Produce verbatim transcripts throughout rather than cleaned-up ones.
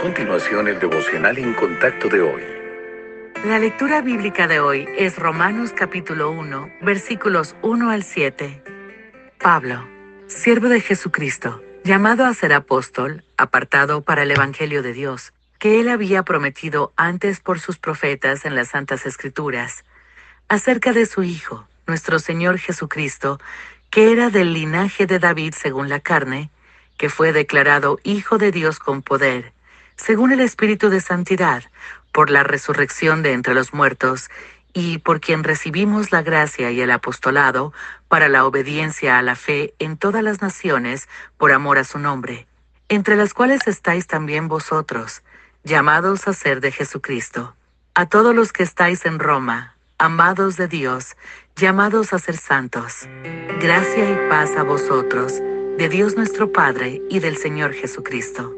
continuación el devocional en contacto de hoy. La lectura bíblica de hoy es Romanos capítulo uno, versículos uno al siete. Pablo, siervo de Jesucristo, llamado a ser apóstol, apartado para el Evangelio de Dios, que él había prometido antes por sus profetas en las Santas Escrituras, acerca de su Hijo, nuestro Señor Jesucristo, que era del linaje de David según la carne, que fue declarado Hijo de Dios con poder, según el Espíritu de Santidad, por la resurrección de entre los muertos, y por quien recibimos la gracia y el apostolado para la obediencia a la fe en todas las naciones por amor a su nombre, entre las cuales estáis también vosotros, llamados a ser de Jesucristo. A todos los que estáis en Roma, amados de Dios, llamados a ser santos. Gracia y paz a vosotros, de Dios nuestro Padre y del Señor Jesucristo.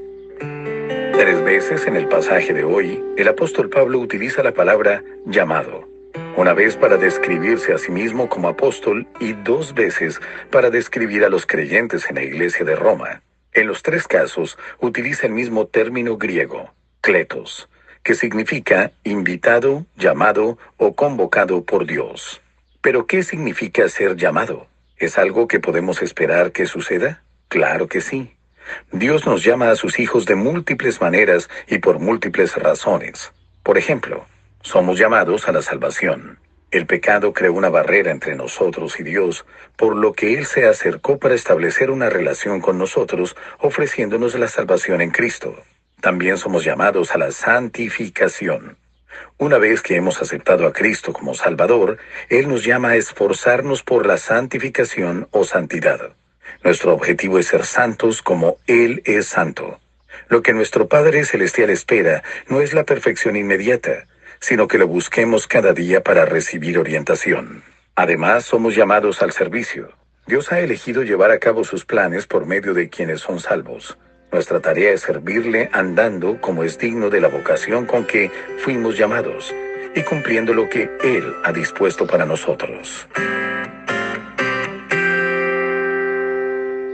Tres veces en el pasaje de hoy, el apóstol Pablo utiliza la palabra llamado. Una vez para describirse a sí mismo como apóstol y dos veces para describir a los creyentes en la iglesia de Roma. En los tres casos utiliza el mismo término griego, kletos, que significa invitado, llamado o convocado por Dios. ¿Pero qué significa ser llamado? ¿Es algo que podemos esperar que suceda? Claro que sí. Dios nos llama a sus hijos de múltiples maneras y por múltiples razones. Por ejemplo, somos llamados a la salvación. El pecado creó una barrera entre nosotros y Dios, por lo que Él se acercó para establecer una relación con nosotros, ofreciéndonos la salvación en Cristo. También somos llamados a la santificación. Una vez que hemos aceptado a Cristo como Salvador, Él nos llama a esforzarnos por la santificación o santidad. Nuestro objetivo es ser santos como Él es santo. Lo que nuestro Padre Celestial espera no es la perfección inmediata, sino que lo busquemos cada día para recibir orientación. Además, somos llamados al servicio. Dios ha elegido llevar a cabo sus planes por medio de quienes son salvos. Nuestra tarea es servirle andando como es digno de la vocación con que fuimos llamados y cumpliendo lo que Él ha dispuesto para nosotros.